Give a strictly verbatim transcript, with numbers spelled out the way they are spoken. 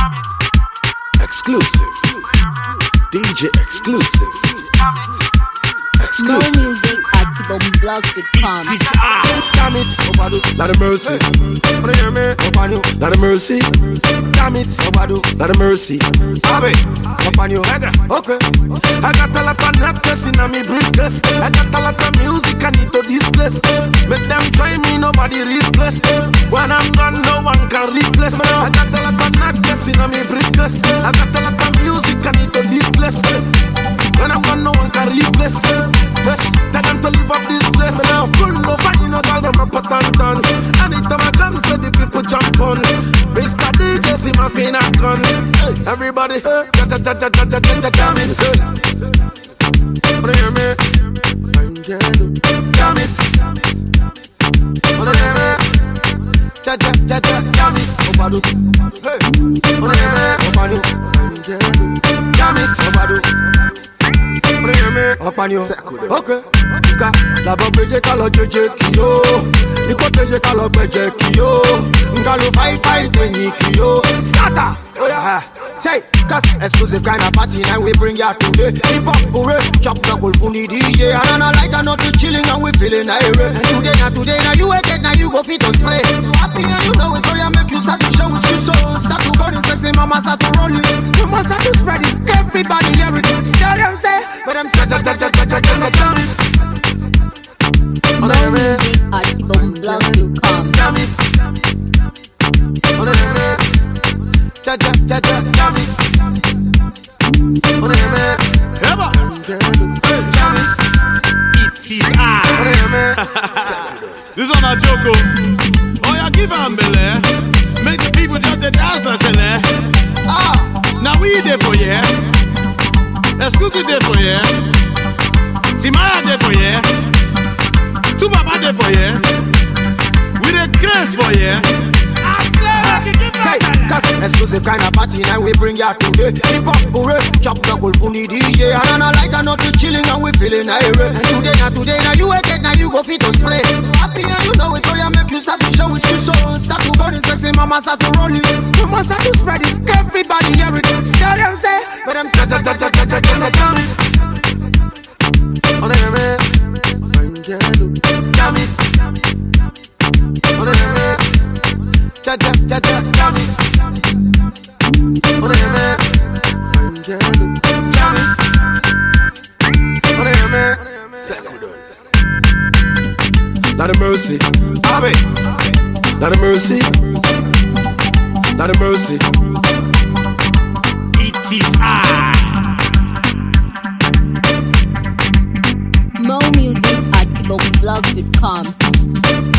Exclusive. D J exclusive. No music at Bomblog dot com. Damn it, not a mercy. Not a mercy. Damn it, not a mercy. Okay. I got a lot of napkins in my briefcase. I got a lot of music I need to displace. Make them try me, nobody replace. When I'm gone, no one can replace. I got a lot of napkins in my briefcase. I got a lot of music I need to displace. When I'm gone, no one can replace. Yes, tell them to leave up this place. Now pull no fighting, no girl, them a put on done. Anytime I come, so the people jump on. Mister D J, see my fin and gun. Everybody, ja ja ja ja ja ja ja jam it. Bring me, jam it. Bring me, ja ja ja ja jam it. Obadu, hey. Bring me, obadu, jam it. Obadu. Okay, Ika, la bombeje kalo jeje kiyo. Niko teje kalo beje kiyo. Ngalo fight fight kwenye kiyo. Scatter, oh yeah. Say, cause exclusive kind of party and we bring ya today. Hip hop pure, chop knuckle funny D J. And I like and not chilling and we feeling irate. And today, now today, now you wake it, now you go fit to spray. You happy and you know it, so you make you start to show with your soul. Start to burn it, sexy mama start to roll it. You must start to spread it, everybody hear it. Tell them say, but I'm cha cha cha cha cha cha cha jam it. No music at Bomblog dot com. Jam it. Cha cha cha cha jam it. Ever jam it. It is I. This is not a joke. Oh, you give them belly. Make the people just the dance and say, ah, now we there for you. Exclusive there for you. Timaya there for you. Two Baba there for you. With a grace for you. Say, cause exclusive kind of party and we bring ya today. Hip hop pure, chop knuckle funny D J. And I like and not chilling and we feeling irate. And today, now today, now you wake it, now you go fit to spray. Happy and you know it, so you make you start to show with your soul. Start to burn it, sexy mama start to roll it. You must start to spread it, everybody hear it. Tell them say, but I'm cha cha cha cha cha cha cha jam it. Oh, they me, jam it. Oh, they me. Cha cha cha cha jam it. Oh they me, jam it. Oh they me, not a mercy, Abe. Not a mercy, not a mercy. It is I. More music at Bomblog dot com.